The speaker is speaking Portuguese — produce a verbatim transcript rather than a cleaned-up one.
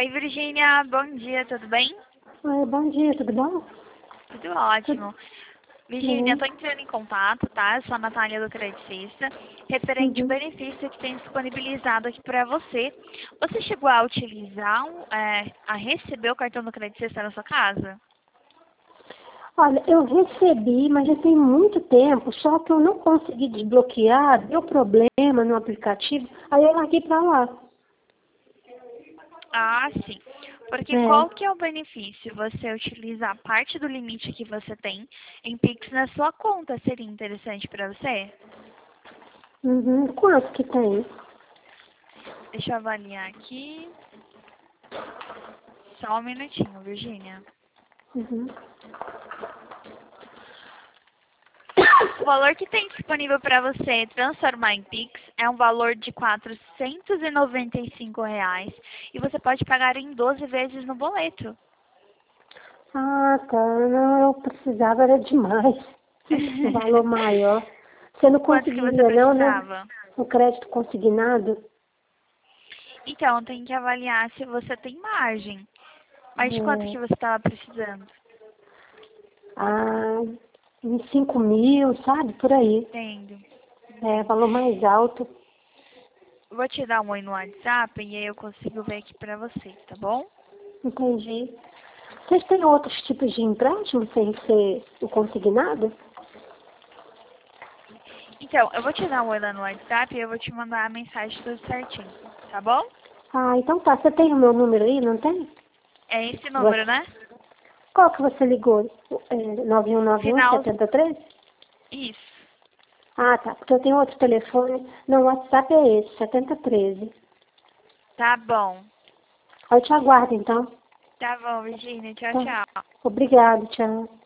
Oi, Virgínia, bom dia, tudo bem? Oi, bom dia, tudo bom? Tudo ótimo. Virgínia, Uhum. estou entrando em contato, tá? Eu sou a Natália do Credicista, referente ao Uhum. benefício que tem disponibilizado aqui para você. Você chegou a utilizar, um, é, a receber o cartão do Credicista na sua casa? Olha, eu recebi, mas já tem muito tempo, só que eu não consegui desbloquear, deu problema no aplicativo, aí eu larguei pra lá. Ah, sim. Porque É. qual que é o benefício? Você utilizar parte do limite que você tem em Pix na sua conta. Seria interessante para você? Uhum. Quanto que tem? Deixa eu avaliar aqui. Só um minutinho, Virgínia. Uhum. O valor que tem disponível para você transformar em Pix é um valor de quatrocentos e noventa e cinco reais e você pode pagar em doze vezes no boleto. Ah, tá. Não, eu precisava, era demais. Um valor maior. Você não Quanto que você conseguiria, não, né? precisava? O crédito consignado? Então, tem que avaliar se você tem margem. Mas de quanto que É. você estava precisando? Ah, uns cinco mil, sabe? Por aí. Entendo. É, Entendo. valor mais alto. Vou te dar um oi no WhatsApp e aí eu consigo ver aqui pra você, tá bom? Entendi. Vocês têm outros tipos de empréstimo sem ser o consignado? Então, eu vou te dar um oi lá no WhatsApp e eu vou te mandar a mensagem tudo certinho, tá bom? Ah, então tá. Você tem o meu número aí, não tem? É esse número, Você- né? Qual que você ligou? É, nove um nove um, Final. sete três? Isso. Ah, tá. Porque eu tenho outro telefone. Não, o WhatsApp é esse, setenta e três. Tá bom. Eu te aguardo, então. Tá bom, Virginia. Tchau, Tá. tchau. Obrigado, tchau.